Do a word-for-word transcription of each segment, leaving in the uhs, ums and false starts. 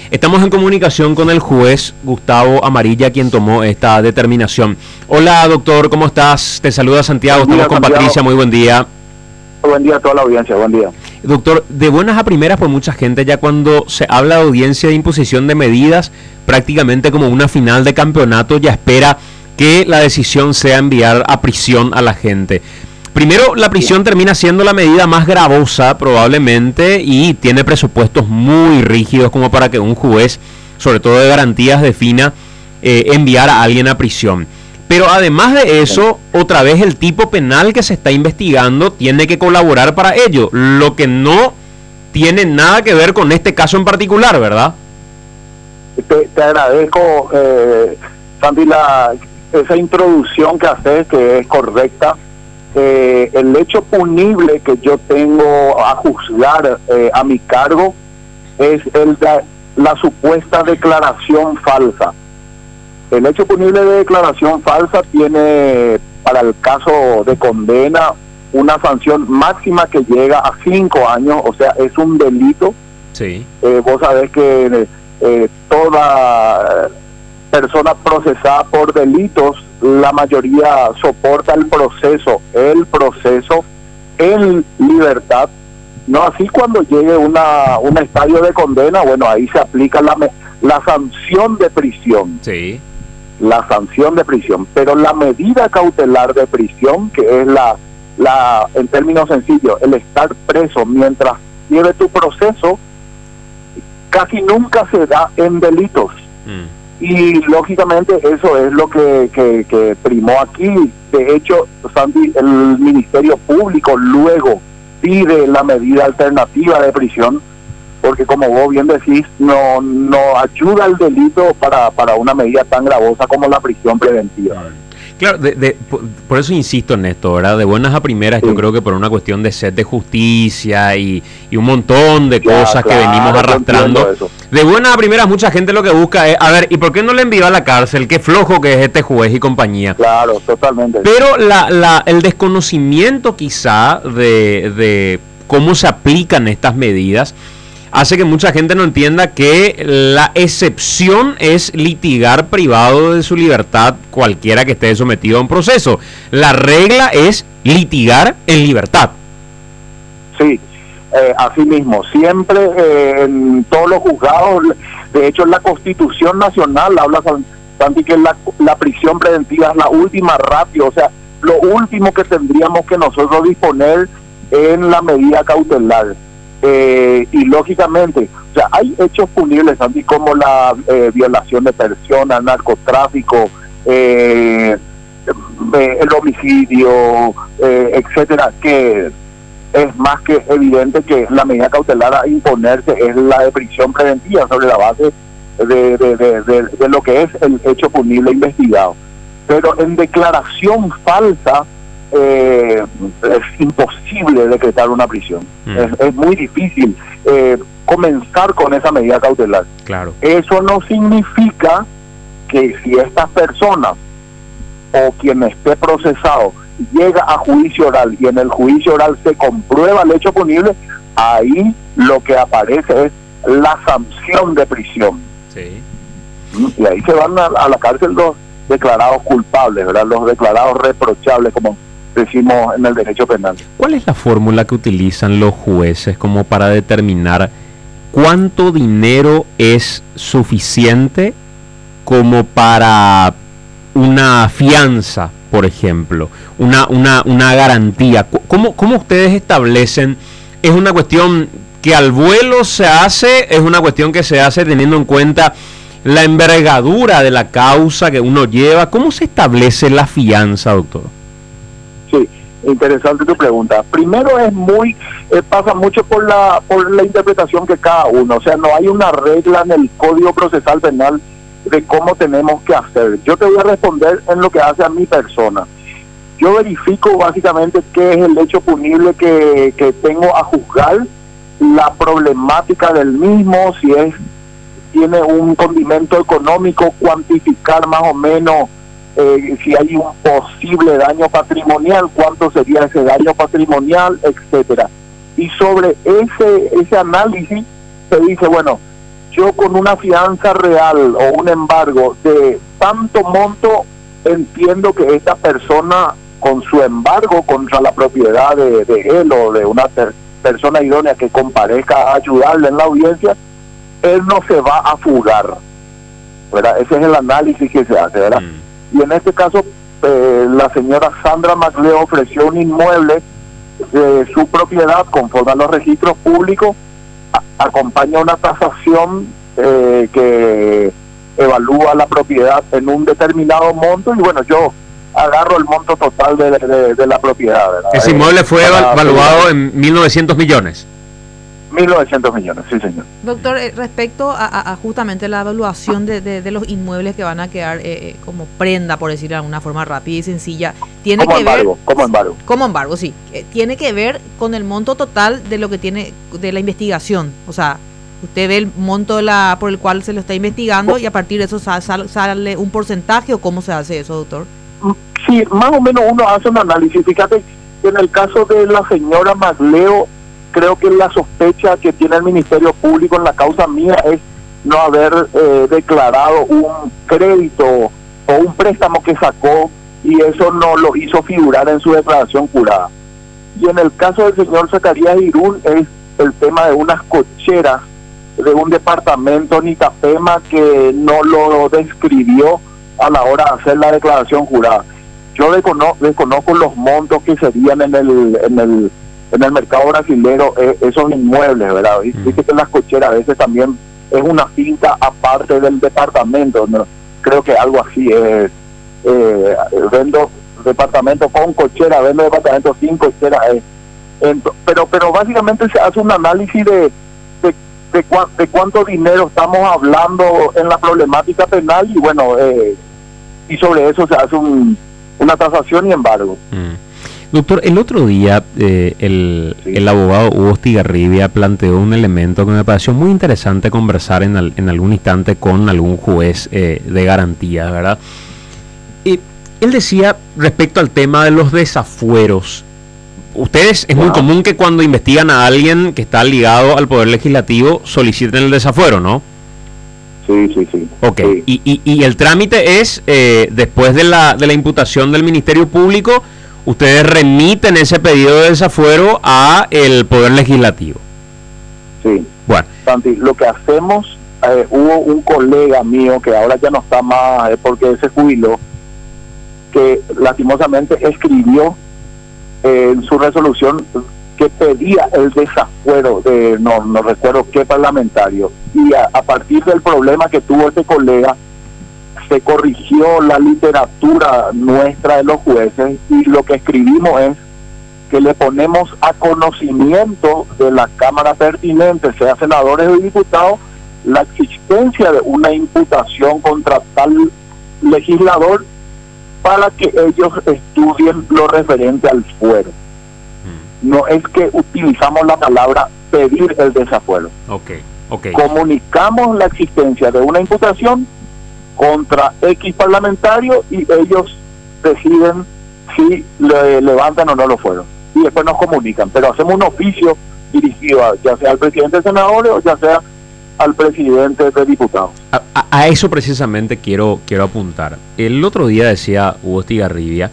Estamos en comunicación con el juez Gustavo Amarilla, quien tomó esta determinación. Hola, doctor, ¿cómo estás? Te saluda Santiago, Buen día, estamos con Santiago. Patricia, muy buen día. Buen día a toda la audiencia, buen día. Doctor, de buenas a primeras, pues mucha gente ya cuando se habla de audiencia de imposición de medidas, prácticamente como una final de campeonato, ya espera que la decisión sea enviar a prisión a la gente. Primero, la prisión termina siendo la medida más gravosa probablemente y tiene presupuestos muy rígidos como para que un juez, sobre todo de garantías, defina eh, enviar a alguien a prisión. Pero además de eso, otra vez el tipo penal que se está investigando tiene que colaborar para ello, lo que no tiene nada que ver con este caso en particular, ¿verdad? Te, te agradezco, eh, Santi, la, esa introducción que haces, que es correcta. Eh, el hecho punible que yo tengo a juzgar eh, a mi cargo es el de la supuesta declaración falsa. El hecho punible de declaración falsa tiene, para el caso de condena, una sanción máxima que llega a cinco años, o sea, es un delito. Sí. Eh, vos sabés que eh, toda persona procesada por delitos, la mayoría soporta el proceso, el proceso en libertad. No así cuando llegue una un estadio de condena, bueno, ahí se aplica la, la sanción de prisión. Sí. La sanción de prisión, pero la medida cautelar de prisión, que es la, la en términos sencillos, el estar preso mientras lleve tu proceso, casi nunca se da en delitos. Mm. Y lógicamente eso es lo que, que, que primó aquí. De hecho, Sandy, el Ministerio Público luego pide la medida alternativa de prisión, porque como vos bien decís, no no ayuda al delito para, para una medida tan gravosa como la prisión preventiva. Claro, de, de, por, por eso insisto en esto, ¿verdad? De buenas a primeras, sí. Yo creo que por una cuestión de sed de justicia y, y un montón de claro, cosas claro, que venimos arrastrando. De buenas a primeras, mucha gente lo que busca es, a ver, ¿y por qué no le envió a la cárcel? Qué flojo que es este juez y compañía. Claro, totalmente. Pero la, la, el desconocimiento quizá de, de cómo se aplican estas medidas hace que mucha gente no entienda que la excepción es litigar privado de su libertad cualquiera que esté sometido a un proceso. La regla es litigar en libertad. Sí, eh, así mismo. Siempre eh, en todos los juzgados, de hecho en la Constitución Nacional habla, Santi, que la, la prisión preventiva es la última ratio, o sea, lo último que tendríamos que nosotros disponer en la medida cautelar. Eh, y lógicamente, o sea, hay hechos punibles, Santi, como la eh, violación de personas, narcotráfico, eh, eh, el homicidio, eh, etcétera, que es más que evidente que la medida cautelar a imponerse es la de prisión preventiva sobre la base de, de, de, de, de lo que es el hecho punible investigado. Pero en declaración falsa, Eh, es imposible decretar una prisión. Mm. Es, es muy difícil eh, comenzar con esa medida cautelar. Claro. Eso no significa que si estas personas o quien esté procesado llega a juicio oral y en el juicio oral se comprueba el hecho punible, ahí lo que aparece es la sanción de prisión. Sí. Y ahí se van a, a la cárcel los declarados culpables, ¿verdad? Los declarados reprochables, como decimos en el derecho penal. ¿Cuál es la fórmula que utilizan los jueces como para determinar cuánto dinero es suficiente como para una fianza, por ejemplo, una una una garantía? ¿Cómo, cómo ustedes establecen? ¿Es una cuestión que al vuelo se hace? ¿Es una cuestión que se hace teniendo en cuenta la envergadura de la causa que uno lleva? ¿Cómo se establece la fianza, doctor? Sí, interesante tu pregunta. Primero es muy, eh, pasa mucho por la por la interpretación que cada uno, o sea, no hay una regla en el Código Procesal Penal de cómo tenemos que hacer. Yo te voy a responder en lo que hace a mi persona. Yo verifico básicamente qué es el hecho punible que, que tengo a juzgar, la problemática del mismo, si es tiene un condimento económico, cuantificar más o menos Eh, si hay un posible daño patrimonial, cuánto sería ese daño patrimonial, etcétera. Y sobre ese ese análisis se dice, bueno, yo con una fianza real o un embargo de tanto monto, entiendo que esta persona con su embargo contra la propiedad de, de él o de una per, persona idónea que comparezca a ayudarle en la audiencia, él no se va a fugar, ¿verdad? Ese es el análisis que se hace, ¿verdad? Mm. Y en este caso, eh, la señora Sandra Magleo ofreció un inmueble de su propiedad conforme a los registros públicos, a, acompaña una tasación eh, que evalúa la propiedad en un determinado monto, y bueno, yo agarro el monto total de, de, de la propiedad, ¿verdad? Ese inmueble fue Para, evaluado en mil novecientos millones. mil novecientos millones, sí, señor. Doctor, eh, respecto a, a, a justamente la evaluación de, de, de los inmuebles que van a quedar eh, como prenda, por decirlo de alguna forma rápida y sencilla, tiene como que embargo, ver... como embargo. Como embargo, sí. Eh, tiene que ver con el monto total de lo que tiene, de la investigación. O sea, usted ve el monto de la, por el cual se lo está investigando y a partir de eso sal, sal, sale un porcentaje, ¿o cómo se hace eso, doctor? Sí, más o menos uno hace un análisis. Fíjate, en el caso de la señora Magleo, creo que la sospecha que tiene el Ministerio Público en la causa mía es no haber eh, declarado un crédito o un préstamo que sacó, y eso no lo hizo figurar en su declaración jurada. Y en el caso del señor Zacarías Irún es el tema de unas cocheras de un departamento en Itapema que no lo describió a la hora de hacer la declaración jurada. Yo desconozco, desconozco los montos que serían en el en el en el mercado brasilero eh, esos inmuebles, ¿verdad? Y dice que las cocheras a veces también es una finca aparte del departamento, ¿no? Creo que algo así es. Eh, vendo departamento con cochera, vendo departamento sin cochera, eh. Ent- pero pero básicamente se hace un análisis de de, de, cua- de cuánto dinero estamos hablando en la problemática penal, y bueno, eh, y sobre eso se hace un, una tasación y embargo. Mm. Doctor, el otro día eh, el, Sí. el abogado Hugo Estigarribia planteó un elemento que me pareció muy interesante conversar en, al, en algún instante con algún juez eh, de garantía, ¿verdad? Y él decía respecto al tema de los desafueros. Ustedes, es wow. muy común que cuando investigan a alguien que está ligado al Poder Legislativo soliciten el desafuero, ¿no? Sí, sí, sí. Ok, sí. Y, y, y el trámite es, eh, después de la, de la imputación del Ministerio Público, ustedes remiten ese pedido de desafuero a el Poder Legislativo. Sí. Bueno. Santi, lo que hacemos, eh, hubo un colega mío que ahora ya no está más, eh, porque se jubiló, que lastimosamente escribió eh, en su resolución que pedía el desafuero de, no, no recuerdo qué parlamentario, y a, a partir del problema que tuvo este colega, se corrigió la literatura nuestra de los jueces, y lo que escribimos es que le ponemos a conocimiento de la Cámara pertinente, sea senadores o diputados, la existencia de una imputación contra tal legislador para que ellos estudien lo referente al fuero. No es que utilizamos la palabra pedir el desafuero. Okay, okay. Comunicamos la existencia de una imputación contra X parlamentario y ellos deciden si le levantan o no lo fueron. Y después nos comunican, pero hacemos un oficio dirigido a, ya sea al presidente de senadores o ya sea al presidente de diputados. A, a, a eso precisamente quiero, quiero apuntar. El otro día decía Hugo Estigarribia,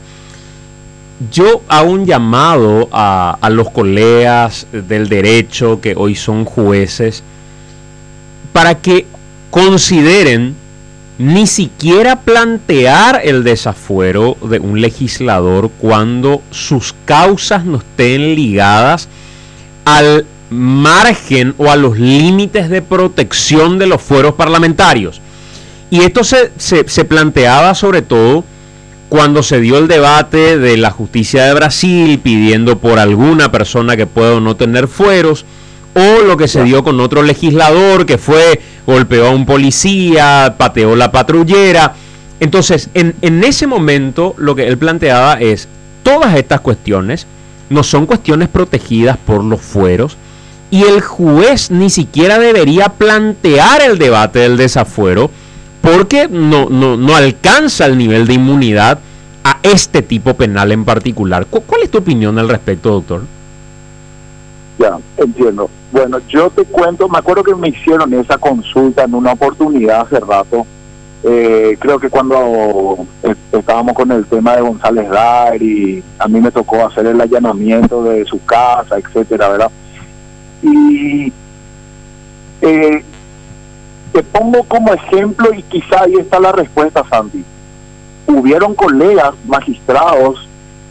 yo hago un llamado a, a los colegas del derecho que hoy son jueces para que consideren ni siquiera plantear el desafuero de un legislador cuando sus causas no estén ligadas al margen o a los límites de protección de los fueros parlamentarios. Y esto se, se, se planteaba sobre todo cuando se dio el debate de la justicia de Brasil pidiendo por alguna persona que pueda o no tener fueros, o lo que se dio con otro legislador que fue, golpeó a un policía, pateó la patrullera. Entonces, en, en ese momento lo que él planteaba es, todas estas cuestiones no son cuestiones protegidas por los fueros, y el juez ni siquiera debería plantear el debate del desafuero porque no, no, no alcanza el nivel de inmunidad a este tipo penal en particular. ¿Cuál es tu opinión al respecto, doctor? Ya. Entiendo. Bueno, yo te cuento, me acuerdo que me hicieron esa consulta en una oportunidad hace rato, eh, creo que cuando estábamos con el tema de González Daer y a mí me tocó hacer el allanamiento de su casa, etcétera, ¿verdad? Y eh, te pongo como ejemplo y quizá ahí está la respuesta, Santi. Hubieron colegas magistrados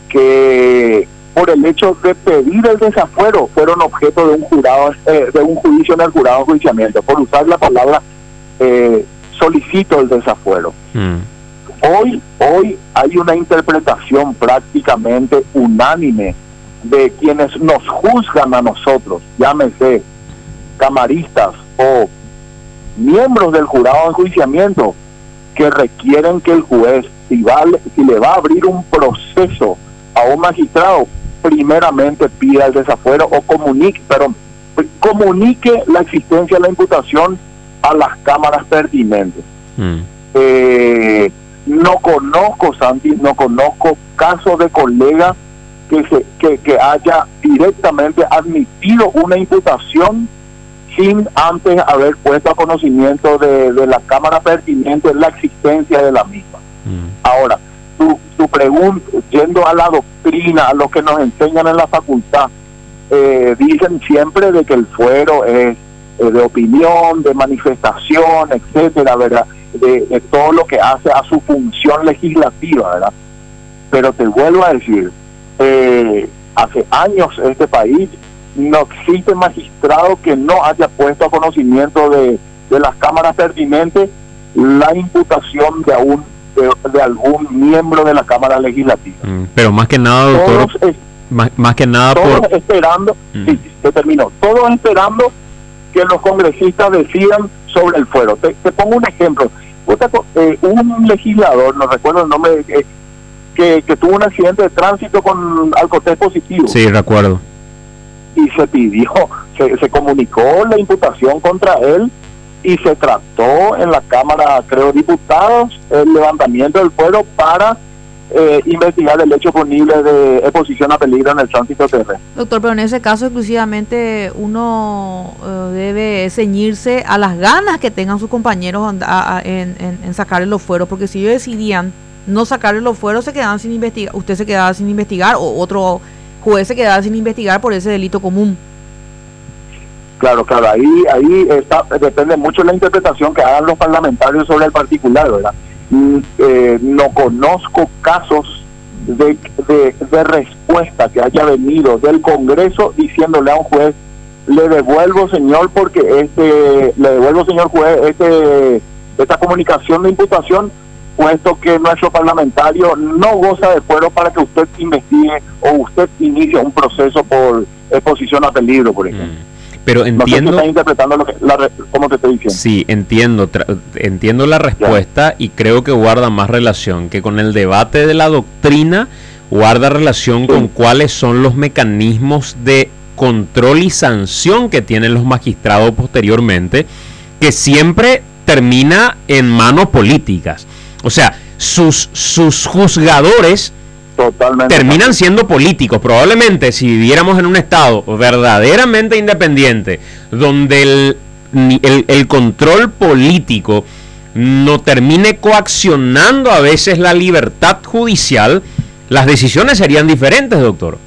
que por el hecho de pedir el desafuero fueron objeto de un jurado eh, de un juicio en el jurado de enjuiciamiento, por usar la palabra eh, solicito el desafuero. Mm. Hoy, hoy hay una interpretación prácticamente unánime de quienes nos juzgan a nosotros, llámese camaristas o miembros del jurado de enjuiciamiento, que requieren que el juez, si, va, si le va a abrir un proceso a un magistrado, primeramente pida el desafuero o comunique, pero comunique la existencia de la imputación a las cámaras pertinentes. Mm. Eh, no conozco, Santi, no conozco casos de colegas que, se, que, que haya directamente admitido una imputación sin antes haber puesto a conocimiento de, de la cámara pertinente la existencia de la misma. Mm. Ahora, tu, tu pregunta, yendo a la doctrina, a lo que nos enseñan en la facultad, eh, dicen siempre de que el fuero es eh, de opinión, de manifestación, etcétera, ¿verdad? De, de todo lo que hace a su función legislativa, ¿verdad? Pero te vuelvo a decir, eh, hace años este país no existe magistrado que no haya puesto a conocimiento de, de las cámaras pertinentes la imputación de un de, de algún miembro de la Cámara Legislativa. Mm, pero más que nada, doctor, todos es, más, más que nada todos por... esperando, mm. sí, te termino, todos esperando que los congresistas decidan sobre el fuero. Te, te pongo un ejemplo. Eh, un legislador, no recuerdo el nombre, eh, que, que tuvo un accidente de tránsito con alcohol positivo. Sí, recuerdo. Y se pidió, se, se comunicó la imputación contra él y se trató en la Cámara, creo, diputados, el levantamiento del fuero para eh, investigar el hecho punible de exposición a peligro en el tránsito terrestre. Doctor, pero en ese caso exclusivamente uno uh, debe ceñirse a las ganas que tengan sus compañeros a, a, en, en, en sacarle los fueros, porque si ellos decidían no sacarle los fueros, se quedaban sin investigar, usted se quedaba sin investigar o otro juez se quedaba sin investigar por ese delito común. Claro, claro, ahí ahí está, depende mucho de la interpretación que hagan los parlamentarios sobre el particular, ¿verdad? Mm, eh, no conozco casos de, de, de respuesta que haya venido del Congreso diciéndole a un juez, le devuelvo, señor, porque este, le devuelvo, señor juez, este, esta comunicación de imputación, puesto que nuestro parlamentario no goza de fuero para que usted investigue o usted inicie un proceso por exposición a peligro, por ejemplo. Mm. Pero entiendo... No sé si interpretando lo que, la, ¿cómo te estoy diciendo? Sí, entiendo, entiendo la respuesta, ya. Y creo que guarda más relación que con el debate de la doctrina, guarda relación sí. con cuáles son los mecanismos de control y sanción que tienen los magistrados posteriormente, que siempre termina en manos políticas. O sea, sus, sus juzgadores Totalmente terminan siendo políticos. Probablemente si viviéramos en un estado verdaderamente independiente, donde el, el, el control político no termine coaccionando a veces la libertad judicial, las decisiones serían diferentes, doctor.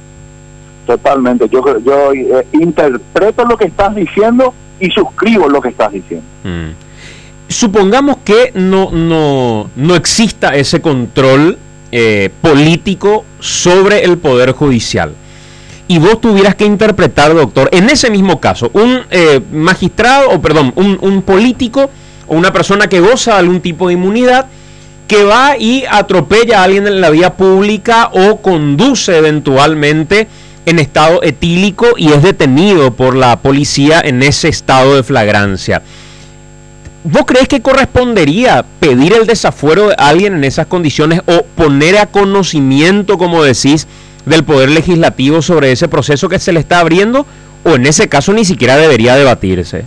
Totalmente. Yo, yo eh, interpreto lo que estás diciendo y suscribo lo que estás diciendo. Mm. Supongamos que no, no, no exista ese control Eh, político sobre el Poder Judicial y vos tuvieras que interpretar, doctor, en ese mismo caso, un eh, magistrado, o perdón, un, un político o una persona que goza de algún tipo de inmunidad que va y atropella a alguien en la vía pública o conduce eventualmente en estado etílico y es detenido por la policía en ese estado de flagrancia. ¿Vos crees que correspondería pedir el desafuero de alguien en esas condiciones o poner a conocimiento, como decís, del Poder Legislativo sobre ese proceso que se le está abriendo? ¿O en ese caso ni siquiera debería debatirse?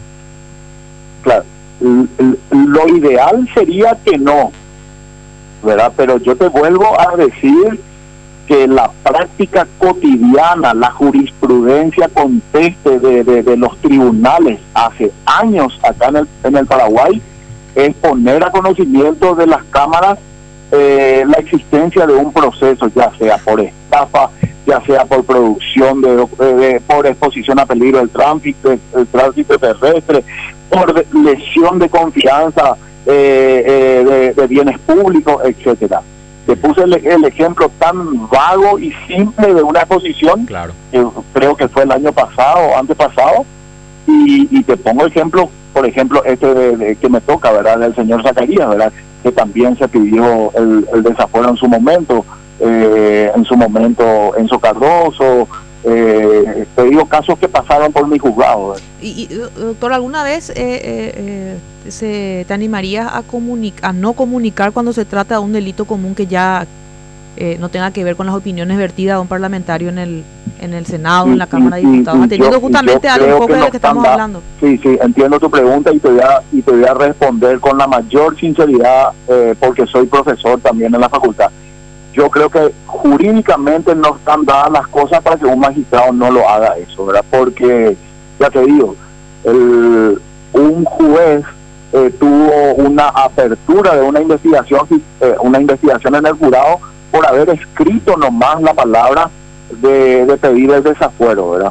Claro, lo ideal sería que no, ¿verdad? Pero yo te vuelvo a decir que la práctica cotidiana, la jurisprudencia conteste de, de, de los tribunales hace años acá en el, en el Paraguay, es poner a conocimiento de las cámaras eh, la existencia de un proceso, ya sea por estafa, ya sea por producción, de, de por exposición a peligro del tránsito, el tránsito terrestre, por de, lesión de confianza eh, eh, de, de bienes públicos, etcétera. Te puse el, el ejemplo tan vago y simple de una exposición, claro, que creo que fue el año pasado o antepasado, y, y te pongo ejemplo, por ejemplo, este de, de, que me toca, ¿verdad?, del señor Zacarías, ¿verdad?, que también se pidió el, el desafuero en su momento, eh, en su momento Enzo Cardoso, eh, te digo casos que pasaron por mi juzgado, ¿verdad? Y, y doctor, ¿alguna vez eh, eh, eh, se te animarías a, a no comunicar cuando se trata de un delito común que ya eh, no tenga que ver con las opiniones vertidas de un parlamentario en el en el Senado, y, en la Cámara y, de Diputados, y atendiendo yo, justamente a un poco de lo que estamos da, hablando? Sí, sí, entiendo tu pregunta y te voy a, y te voy a responder con la mayor sinceridad, eh, porque soy profesor también en la facultad. Yo creo que jurídicamente no están dadas las cosas para que un magistrado no lo haga eso, ¿verdad? Porque, ya te digo, el, un juez eh, tuvo una apertura de una investigación, eh, una investigación en el jurado por haber escrito nomás la palabra de, de pedir el desafuero, ¿verdad?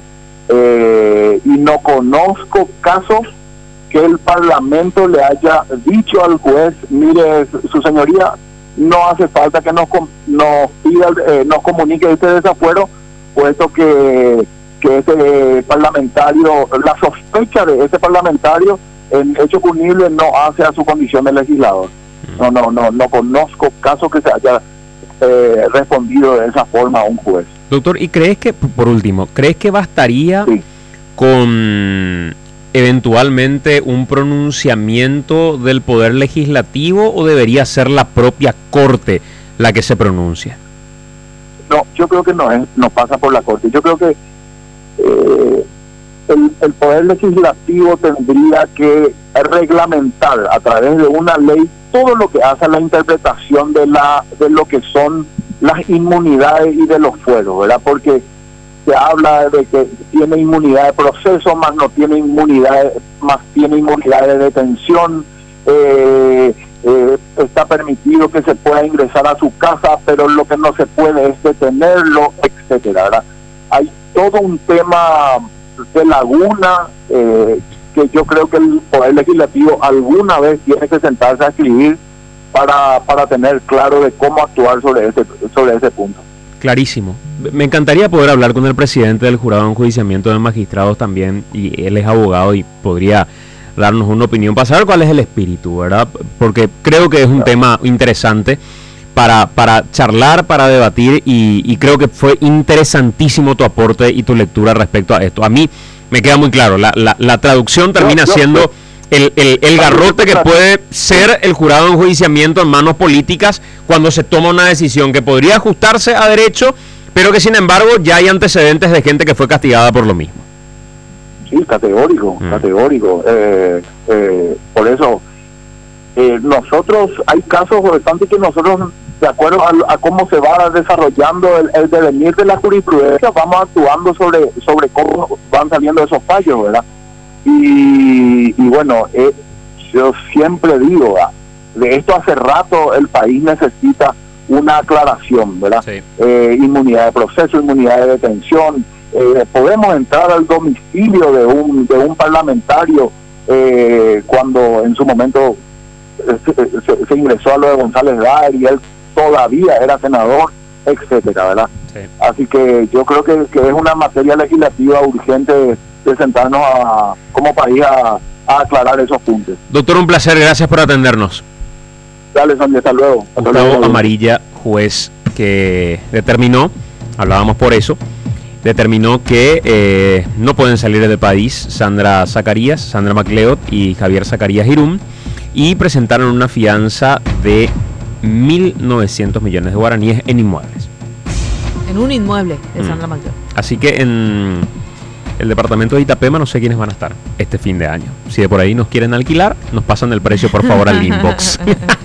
Eh, y no conozco casos que el Parlamento le haya dicho al juez, mire, su señoría, no hace falta que nos nos pida, eh, nos comunique este desafuero, puesto que que ese parlamentario, la sospecha de ese parlamentario en hecho punible no hace a su condición de legislador. No, no, no, no conozco casos que se haya eh, respondido de esa forma a un juez. Doctor, ¿y crees que, por último, crees que bastaría sí. con eventualmente un pronunciamiento del Poder Legislativo o debería ser la propia Corte la que se pronuncie? No, yo creo que no es, no pasa por la Corte. Yo creo que eh, el, el Poder Legislativo tendría que reglamentar a través de una ley todo lo que hace a la interpretación de la de lo que son las inmunidades y de los fueros, ¿verdad? Porque se habla de que tiene inmunidad de proceso, más no tiene inmunidad, más tiene inmunidad de detención, eh, eh, está permitido que se pueda ingresar a su casa, pero lo que no se puede es detenerlo, etcétera, ¿verdad? Hay todo un tema de laguna eh, que yo creo que el Poder Legislativo alguna vez tiene que sentarse a escribir para, para tener claro de cómo actuar sobre ese, sobre ese punto. Clarísimo. Me encantaría poder hablar con el presidente del Jurado de Enjuiciamiento de Magistrados también, y él es abogado y podría darnos una opinión para saber cuál es el espíritu, ¿verdad? Porque creo que es un tema interesante para, para charlar, para debatir, y, y creo que fue interesantísimo tu aporte y tu lectura respecto a esto. A mí me queda muy claro, la, la, la traducción termina yo, yo, siendo yo, el, el, el garrote que puede ser el jurado de enjuiciamiento en manos políticas cuando se toma una decisión que podría ajustarse a derecho, pero que sin embargo ya hay antecedentes de gente que fue castigada por lo mismo. Sí, categórico, mm. categórico. Eh, eh, por eso, eh, nosotros, hay casos bastante que nosotros, de acuerdo a, a cómo se va desarrollando el, el devenir de la jurisprudencia, vamos actuando sobre sobre cómo van saliendo esos fallos, ¿verdad? Y, y bueno, eh, yo siempre digo, de esto hace rato el país necesita una aclaración, ¿verdad? Sí. Eh, inmunidad de proceso, inmunidad de detención. Eh, podemos entrar al domicilio de un de un parlamentario eh, cuando en su momento se, se, se ingresó a lo de González Daer y él todavía era senador, etcétera, ¿verdad? Sí. Así que yo creo que, que es una materia legislativa urgente de, de sentarnos a, como país a, a aclarar esos puntos. Doctor, un placer, gracias por atendernos. Dale, Sandy, hasta luego. Hasta Gustavo luego. Amarilla, juez que determinó, hablábamos por eso, determinó que eh, no pueden salir del país Sandra Zacarías, Sandra MacLeod y Javier Zacarías Girum, y presentaron una fianza de mil novecientos millones de guaraníes en inmuebles. En un inmueble de mm. Sandra MacLeod. Así que en el departamento de Itapema no sé quiénes van a estar este fin de año. Si de por ahí nos quieren alquilar, nos pasan el precio por favor al inbox.